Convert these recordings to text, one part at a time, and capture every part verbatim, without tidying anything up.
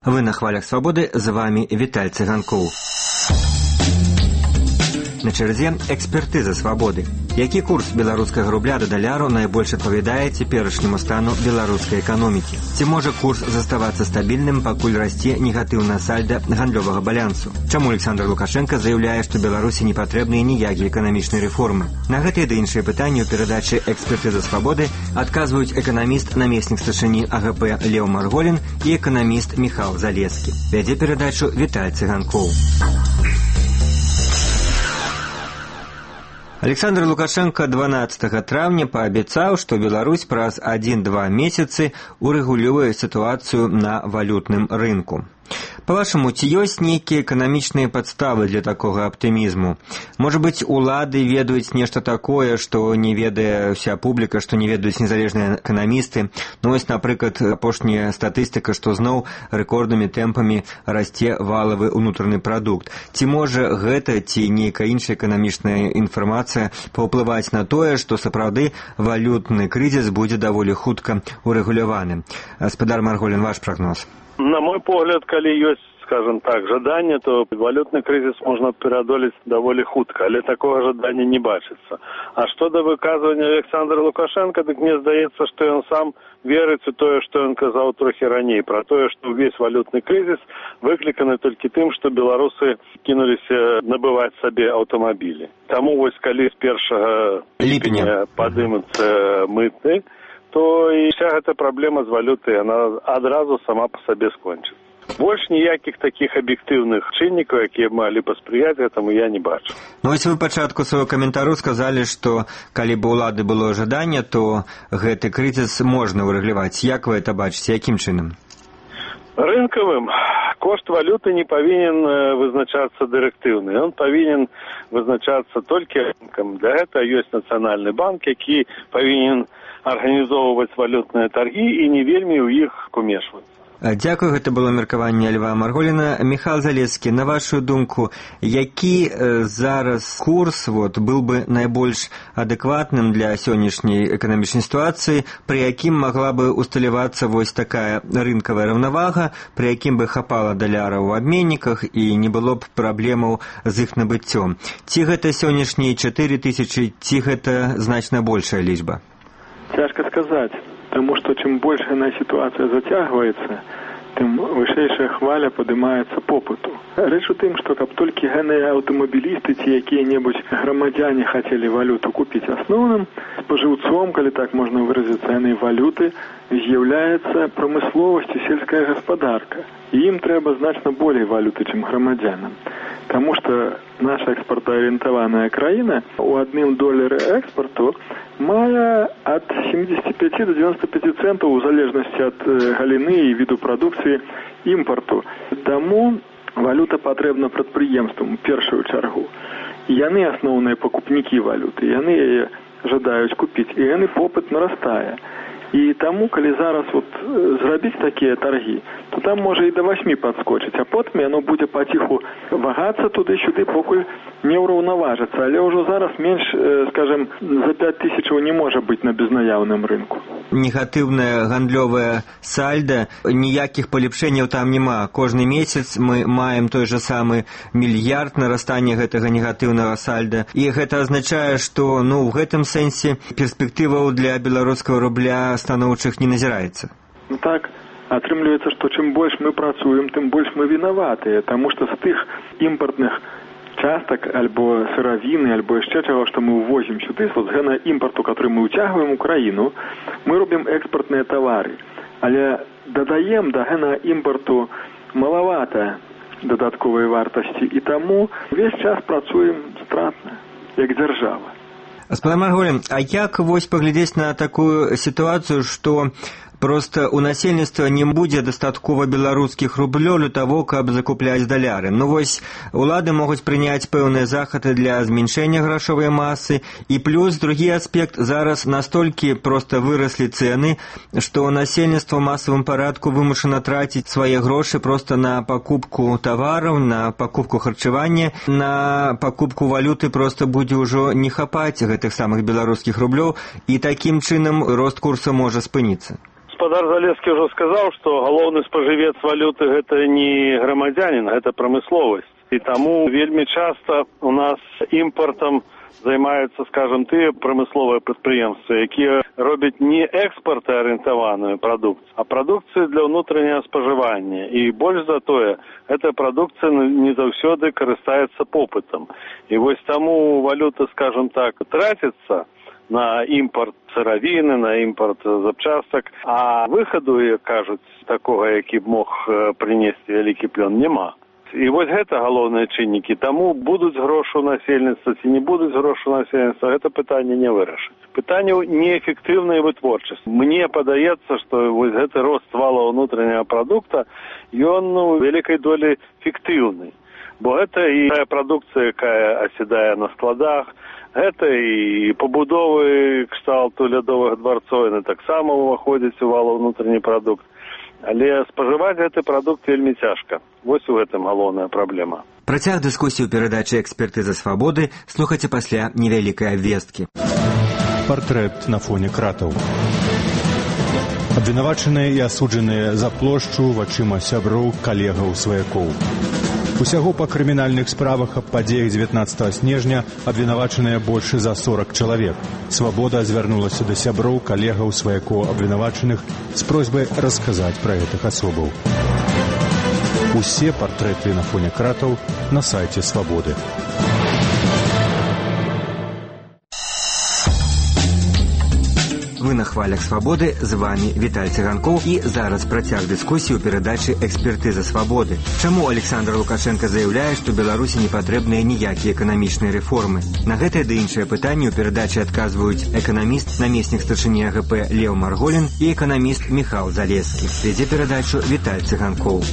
Вы на хвалях свободы, з вами Віталь Цыганкоў. На чарзе экспертыза свабоды. Які курс беларускага рубля да даляру найбольш адпавядае цяперашняму стану беларускай эканомікі? Ці можа курс заставацца стабільным, пакуль расце негатыўнае сальда гандлёвага балансу? Чаму Александр Лукашенко заяўляе, што Беларусі не патрэбныя ніякія эканамічныя рэформы? На гэтыя ды іншыя пытанні ў перадачы «Экспертыза свабоды» адказваюць эканаміст, намеснік старшыні А Г П Леў Марголін і эканаміст Міхал Залескі. Вядзе перадачу Віталь Цыганкоў. Александр Лукашенко дванаццатага траўня паабяцаў, што Беларусь праз адзін-два месяцы урэгулюе сітуацыю на валютным рынку. Па-вашаму, ці ёсць нейкія эканамічныя падставы для такога аптымізму? Можа быць, улады ведаюць нешта такое, што не ведае ўся публіка, што не ведаюць незалежныя эканамісты? Ну, вось, напрыклад, апошняя статыстыка, што зноў рэкорднымі тэмпамі расце валавы ўнутраны прадукт. Ці можа гэта, ці нейкая іншая эканамічная інфармацыя паўплываць на тое, што сапраўды валютны крызіс будзе даволі хутка урэгуляваны? Гаспадар Марголін, ваш прагноз? На мой погляд, калі ёсць, скажем так, жаданне, то валютны крызіс можна пераадолець даволі хутка, але такога жадання не бачыцца. А што да выказвання Александра Лукашенка, дык мне здаецца, што ён сам верыць у тое, што ён казаў трохі раней, пра тое, што ўвесь валютны крызіс выкліканы толькі тым, што беларусы кінуліся набываць сабе аўтамабілі. Таму вось калі з першага ліпеня падымуцца мыты, то і вся гэта праблема з валютай, она адразу сама па сабе скончыцца. Больш ніякіх такіх аб'ектыўных чыннікаў, якія маглі паспрыяць гэтаму, я не бачу. Ну, вось вы пачатку свайго каментару сказалі, што калі б улады было жаданне, то гэты крызіс можна ўрэгуляваць. Як вы это бачыце? Якім чынам? Рынкавым. Кошт валюты не павінен вызначацца дырэктыўна. Ён павінен вызначацца толькі рынкам. Для гэта ёсць Нацыянальны банк, які павінен арганізоўваць валютныя таргі і не вельмі ў іх умешвацца. Дзякую, гэта было меркаванне Льва Марголіна. Міхал Залескі, на вашу думку, які э, зараз курс вот, был бы найбольш адэкватным для сённяшняй эканамічнай сітуацыі, пры якім магла бы усталявацца вось такая рынкавая раўнавага, пры якім бы хапала даляра ў абменніках і не было б праблемаў з іх набыццём? Ці гэта сённяшнія чатыры тысячы, ці гэта значна большая лічба? Цяжка сказаць, таму што чым больш яна сітуацыя зацягваецца, тым вышэйшая хваля падымаецца попыту. Рэч у тым, што каб толькі гэныя аўтамабілісты ці якія-небудзь грамадзяне хацелі валюту купіць, асноўным спажыўцом, калі так можна выразіцца, яны валюты, з'яўляецца прамысловасць і сельская гаспадарка. І ім трэба значна болей валюты, чым грамадзянам. Таму што наша экспартаарыентаваная краіна у адным долары экспарту мае ад сямдзесят пяць да дзевяноста пяць цэнтаў у залежнасці ад галіны і віду прадукцыі імпарту. Таму валюта патрэбна прадпрыемствам у першую чаргу. Яны асноўныя пакупнікі валюты, яны яе жадаюць купіць, і яны попыт нарастае. І таму, калі зараз вот зрабіць такія таргі, то там можа і да васьмі падскочыць, а потым яно будзе паціху вагацца туды-сюды, покуль не ўраўнаважыцца. Але ўжо зараз менш, скажем, за пяць тысячаў не можа быць на безнаяўным рынку. Негатыўная гандлёвая сальда, ніякіх палепшэнняў там няма. Кожны месяц мы маем той же самы мільярд нарастання гэтага негатыўнага сальда. І гэта азначае, што ну, в гэтым сэнсе перспектываў для беларускага рубля станоўчых не назіраецца. Ну так, атрымліваецца, што чым больш мы працуем, тым больш мы вінаватыя, таму што з тых імпартных частак, альбо сыравіны, альбо яшчэ чаго, што мы ўвозім сюды, з гэна імпарту, который мы ўцягваем у краіну, мы робім экспартныя тавары. Але дадаем да гэна імпарту малавата дадатковай вартасці, і таму увесь час працуем стратна, як дзяржава. Гаспадар Марголін, а як вось паглядзець на такую сітуацыю, што просто у насельніцтва не будзе дастаткова беларускіх рублёў для того, каб закупляць даляры. Ну вось, улады могуць прыняць пэўныя захады для зменшэння грашовай масы, і плюс другі аспект, зараз настолькі проста выраслі цэны, што насельніцтва ў масавым парадку вымушана траціць свае грошы проста на пакупку тавараў, на пакупку харчавання, на пакупку валюты проста будзе ўжо не хапаць гэтых самых беларускіх рублёў, і такім чынам рост курса можа спыніцца. З Гаспадар Залескі ўжо сказаў, што галоўны спажывец валюты гэта не грамадзянін, гэта прамысловасць. І таму вельмі часта у нас імпартам займаюцца, скажем, тыя прамысловыя прадпрыемствы, якія робяць не экспартаарыентаваную прадукцыю, а прадукцыю для ўнутранняга спажывання. І больш за тое, эта прадукцыя не заўсёды карыстаецца попытам. І вось таму валюта, скажем так, траціцца на імпорт сыравіны, на імпорт запчастак, а выхаду, як кажуць, такога, які б мог прынесці вялікі плён, няма. І вось гэта галоўныя чыннікі. Таму будуць грошы ў насельніцтва ці не будуць грошы ў насельніцтва, гэта пытанне не вырашыць. Пытанне неэфектыўнай вытворчасці. Мне падаецца, што вось гэты рост валового ўнутранняга прадукта, ён у вялікай долі фіктыўны. Бо гэта і тая прадукцыя, якая асядае на складах, гэта і пабудовы кшталту лядовых дварцоў, яны таксама ўваходзяць у валовы ўнутренні прадукт. Але спажываць гэты прадукт вельмі цяжка. Вось у гэтым галоўная праблема. Працяг дыскусіі ў перадачы «Экспертыза свабоды» слухайце пасля невялікай абвесткі. Партрэт на фоне кратаў. Абвінавачаныя і асуджаныя за плошчу вачыма сяброў, калегаў, сваякоў. Усяго па крымінальных справах аб падзеях дзевятнаццатага снежня абвінавачаныя больш за сорак чалавек. Свабода звярнулася да сяброў, калегаў, сваякоў абвінавачаных з просьбай расказаць пра гэтых асобаў. Усе партрэты на фоне кратаў на сайце Свабоды. Вы на хвалях свабоды, з вами Віталь Цыганкоў, і зараз працяг дыскусіі ў перадачы «Экспертыза свабоды». Чаму Александр Лукашенко заяўляе, што Беларусі не патрэбныя ніякія эканамічныя рэформы? На гэтае ды іншае пытанне ў перадачы адказваюць эканаміст, намеснік старшыні а гэ пэ Леў Марголін і эканаміст Міхал Залескі. Вядзе перадачу Віталь Цыганкоў.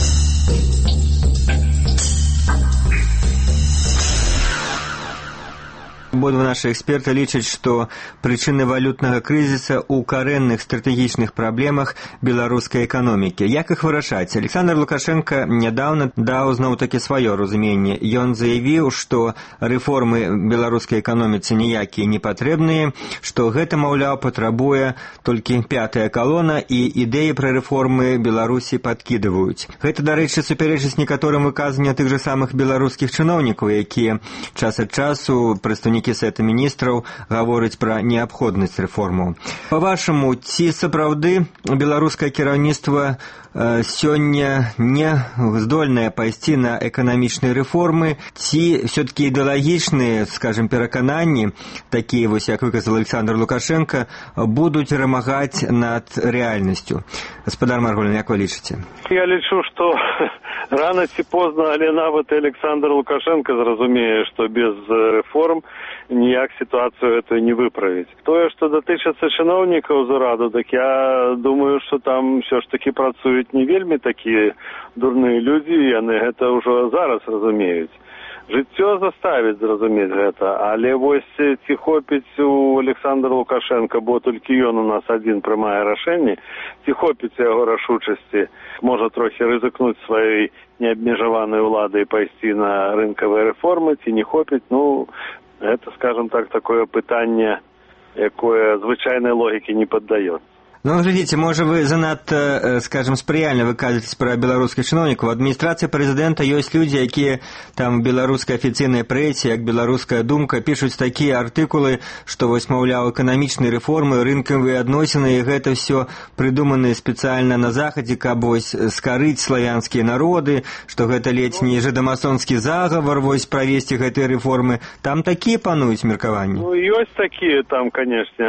Абодва нашы эксперты лічаць, што прычыны валютнага крызіса ў карэнных стратэгічных праблемах беларускай эканомікі. Як іх вырашаць? Александр Лукашенко нядаўна даў зноў-такі сваё разуменне. Ён заявіў, што рэформы беларускай эканоміцы ніякія не патрэбныя, што гэта, маўляў, патрабуе толькі пятая калона і ідэі пра рэформы Беларусі падкідваюць. Гэта, дарэчы, супярэчыць некаторым выказванням тых жа самых беларускіх чыноўнікаў, якія час ад часу прадстаўнікі Кісета міністраў гаворыць пра неабходнасць рэформаў. Па-вашаму, ці сапраўды беларускае кіраўніцтва э, сёння не здольнае пайсці на эканамічныя рэформы, ці все-таки ідэалагічныя, скажем, перакананні, такія вось, як выказал Александр Лукашенко, будуць перамагаць над рэальнасцю? Гаспадар Марголін, як вы лічыце? Я лічу, што рано ці позна, але нават Александр Лукашенко зразумее, што без рэформ ніяк сітуацыю эту не выправіць. Тое, што датычыцца чыноўнікаў з ураду, так я думаю, што там ўсё ж такі працуюць не вельмі такія дурныя людзі, яны гэта ўжо зараз разумеюць. Жыццё заставіць зразумець гэта, але вось ці хопіць у Александра Лукашенка, бо толькі ён у нас адзін прымае рашэнне, ці хопіць яго рашучасці, можа трохі рызыкнуць сваёй неабмежаванай уладай пайсці на рынкавыя рэформы, ці не хопіць, ну, это, скажем так, такое пытанне, якое звычайнай логікі не паддаецца. Ну, глядзіце, можа вы занадта, скажем, спрыяльна выказваеце пра беларускіх чыноўнікаў. У адміністрацыі прэзідэнта ёсць людзі, якія там беларускай афіцыйнай прэсе, як беларуская думка, пішуць такія артыкулы, што вось, маўляў, эканамічныя рэформы, рынкавыя адносіны, і гэта ўсё прыдуманыя спецыяльна на захадзе, каб вось скарыць славянскія народы, што гэта ледзь не жыдамасонскі загавар, вось правесці гэтыя рэформы. Там такія пануюць меркаванні? Ну, ёсць такія там, канешне,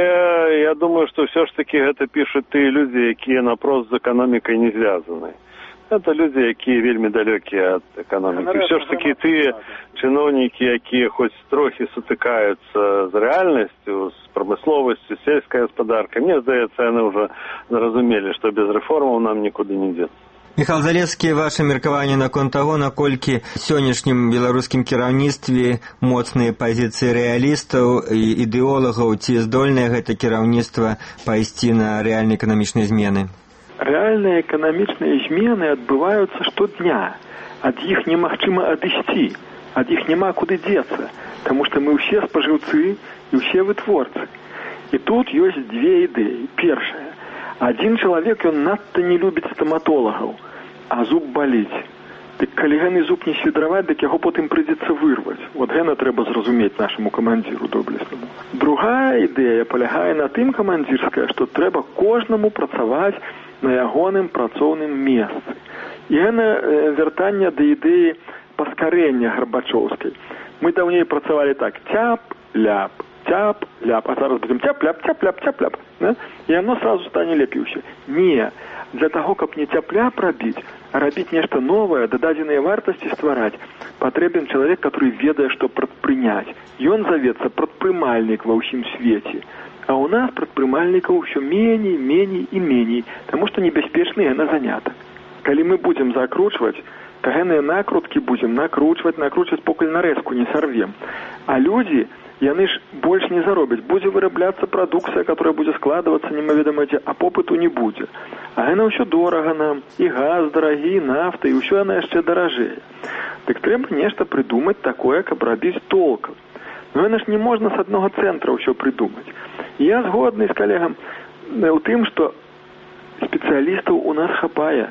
але я думаю, што ўсё ж такі гэта пішуць тыя людзі, якія напрост з эканомікай не звязаны. Гэта людзі, якія вельмі далёкія ад эканомікі. Ўсё ж такі тыя чыноўнікі, якія хоць трохі сутыкаюцца з рэальнасцю, з прамысловасцю, сельскай гаспадаркай, мне здаецца, яны ўжо зразумелі, што без рэформаў нам нікуды не дзецца. Міхал Залескі, ваше меркаванне наконт таго, наколькі сённяшнім беларускім кіраўніцтве моцныя пазіцыі рэалістаў і ідэолагаў, ці здольнае гэта кіраўніцтва пайсці на рэальныя эканамічныя змены? Рэальныя эканамічныя змены адбываюцца штодня. Ад іх немагчыма адысці, ад іх няма куды дзецца, таму што мы ўсе спажыўцы і ўсе вытворцы. І тут ёсць дзве ідэі. Першая. Адзін чалавек, ён надта не любіць стаматолагаў, а зуб баліць. Дык калі гэны зуб не свідраваць, дык яго потым прыйдзецца вырваць. Вот гэна трэба зразумець нашаму камандзіру доблеснаму. Другая ідэя палягае на тым, камандзірская, што трэба кожнаму працаваць на ягоным працоўным месцы. І гэна вяртанне да ідэі паскарэння Гарбачоўскай. Мы даўней працавалі так: цяп-ляп, цяп-ляп, а зараз будзем цяп-ляп, цяп-ляп, цяп-ляп. І яно сразу стане лепей усё. Не, для таго, каб не цяп-ляп рабіць, а рабіць нешта новае, дададзеныя вартасці ствараць, патрэбен чалавек, который ведае, што прадпрыняць. Ён завецца прадпрымальнік ва ўсім свеце. А ў нас прадпрымальнікаў усё меней, меней і меней, таму што небяспечны яна занятак. Калі мы будзем закручваць, то гэныя накруткі будзем накручваць, накручваць, покуль нарэзку не сарвем. А людзі, яны ж больш не заробяць. Будзе вырабляцца прадукцыя, которая будзе складвацца немаведама дзе, а попыту не будзе. А яна ўсё дорага нам, і газ дарагі, і нафта, і ўсё яна яшчэ даражэе. Дык трэба нешта прыдумаць такое, каб рабіць толкам. Но яна ж не можна з аднога цэнтра ўсё прыдумаць. Я згодны з калегам у тым, што спецыялістаў у нас хапае.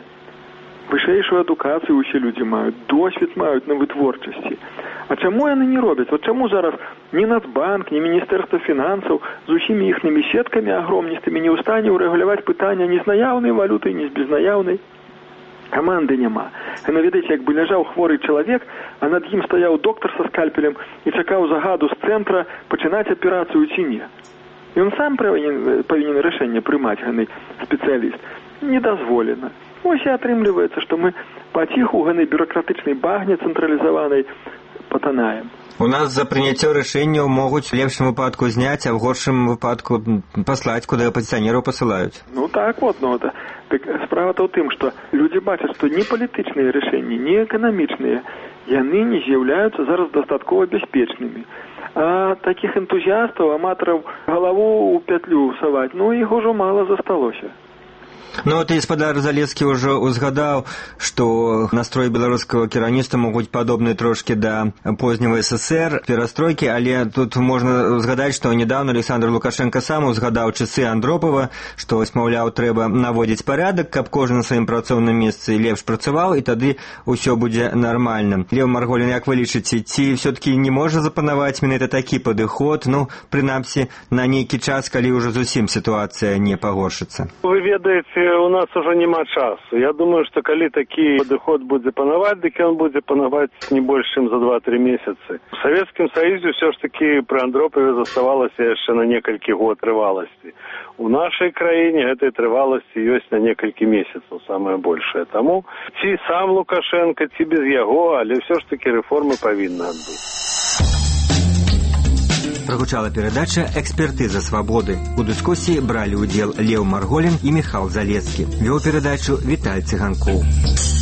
Вышэйшую адукацыю ўсе людзі маюць, досвед маюць на вытворчасці. А чаму яны не робяць? Вот чаму зараз ні Нацбанк, ні Міністэрства фінансаў з усімі іхнымі сеткамі агромністымі не ў стане ўрэгуляваць пытання ні з наяўнай валютай, ні з безнаяўнай? Каманды няма. Яна, ведаеце, як бы ляжаў хворы чалавек, а над ім стаяў доктар са скальпелем і чакаў загаду з цэнтра пачынаць аперацыю ці не. Ён сам павінен, павінен рашэнне прымаць, гэны спецыяліст. Не дазволена. Ось і атрымліваецца, што мы паціху гэтай бюракратычнай багне цэнтралізаванай патанаем. У нас за прыняццё рашэнняў могуць у лепшым выпадку зняць, а ў горшым выпадку паслаць, куды апазіцыянераў пасылаюць. Ну так вот, ну это. Так справа-то ў тым, што людзі бачаць, што ні палітычныя рашэнні, ні эканамічныя, яны не з'яўляюцца зараз дастаткова бяспечнымі. А такіх энтузіастаў, аматараў галаву ў пятлю саваць, ну іх ужо мала засталося. Ну, ты, гаспадар Залескі, ўжо узгадаў, што настрой беларускага кіраўніцтва могуць падобны трошкі да позняга СССР, перастройкі, але тут можна згадаць, што недавно Александр Лукашенко сам узгадаў часы Андропова, што, маўляў, трэба наводзіць парадак, каб кожны на сваім працоўным месцы лепш працаваў, і тады ўсё будзе нармальна. Леў Марголін, як вы лічыце, ці ўсё-такі не можа запанаваць менавіта такі падыход, ну, прынамсі, на нейкі час, калі ўжо зусім сітуацыя не пагоршыцца? Вы ведаеце, у нас уже няма часу. Я думаю, что калі такі падыход будзе панаваць, дык ён будзе панаваць не больш, чым за два-тры месяцы. В Савецкім Саюзе ўсё ж такі пры Андропове заставалася яшчэ на некалькі год трываласці. У нашай краіне гэтай трываласці ёсць на некалькі месяцаў, самае большае. Таму ці сам Лукашенко, ці без яго, але ўсё ж такі рэформы павінны адбыць. Прагучала перадача «Экспертыза свабоды». У дыскусіі бралі ўдзел Леў Марголін і Міхал Залескі. Вёў перадачу Віталь Цыганкоў.